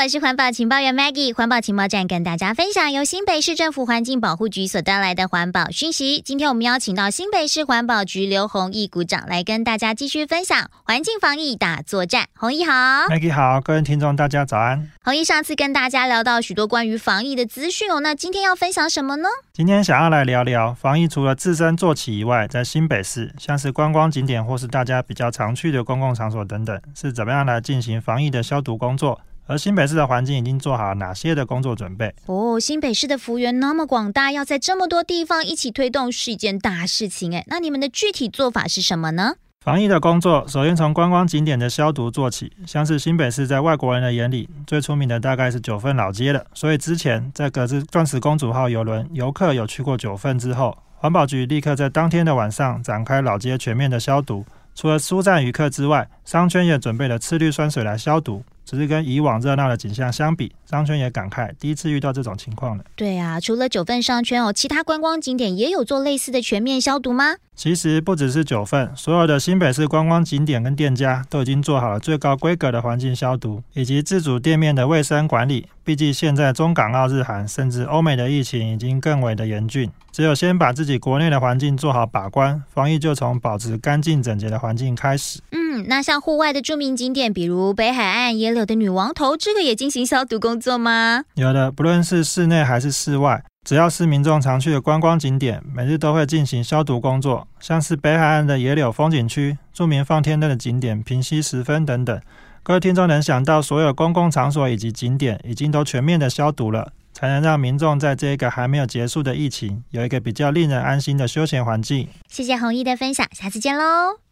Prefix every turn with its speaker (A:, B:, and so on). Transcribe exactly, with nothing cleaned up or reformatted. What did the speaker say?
A: 我是环保情报员 Maggie。 环保情报站跟大家分享由新北市政府环境保护局所带来的环保讯息。今天我们邀请到新北市环保局刘弘毅股长来跟大家继续分享环境防疫大作战。弘毅好。
B: Maggie 好，各位听众大家早安。
A: 弘毅上次跟大家聊到许多关于防疫的资讯哦，那今天要分享什么呢？
B: 今天想要来聊聊防疫除了自身做起以外，在新北市像是观光景点或是大家比较常去的公共场所等等，是怎么样来进行防疫的消毒工作，而新北市的环境已经做好哪些的工作准备。
A: 哦，新北市的幅员那么广大，要在这么多地方一起推动是一件大事情诶。那你们的具体做法是什么呢？
B: 防疫的工作首先从观光景点的消毒做起，像是新北市在外国人的眼里最出名的大概是九份老街了，所以之前在隔着钻石公主号邮轮游客有去过九份之后，环保局立刻在当天的晚上展开老街全面的消毒。除了疏散渔客之外，商圈也准备了次氯酸水来消毒，只是跟以往热闹的景象相比，商圈也感慨第一次遇到这种情况了。
A: 对啊，除了九份商圈哦，其他观光景点也有做类似的全面消毒吗？
B: 其实不只是九份，所有的新北市观光景点跟店家都已经做好了最高规格的环境消毒，以及自主店面的卫生管理。毕竟现在中港澳日韩甚至欧美的疫情已经更为的严峻，只有先把自己国内的环境做好把关，防疫就从保持干净整洁的环境开始。
A: 嗯，那像户外的著名景点，比如北海岸野柳的女王头，这个也进行消毒工作吗？
B: 有的，不论是室内还是室外，只要是民众常去的观光景点，每日都会进行消毒工作，像是北海岸的野柳风景区、著名放天灯的景点平溪十分等等。各位听众能想到所有公共场所以及景点已经都全面的消毒了，才能让民众在这个还没有结束的疫情有一个比较令人安心的休闲环境。
A: 谢谢弘毅的分享，下次见喽。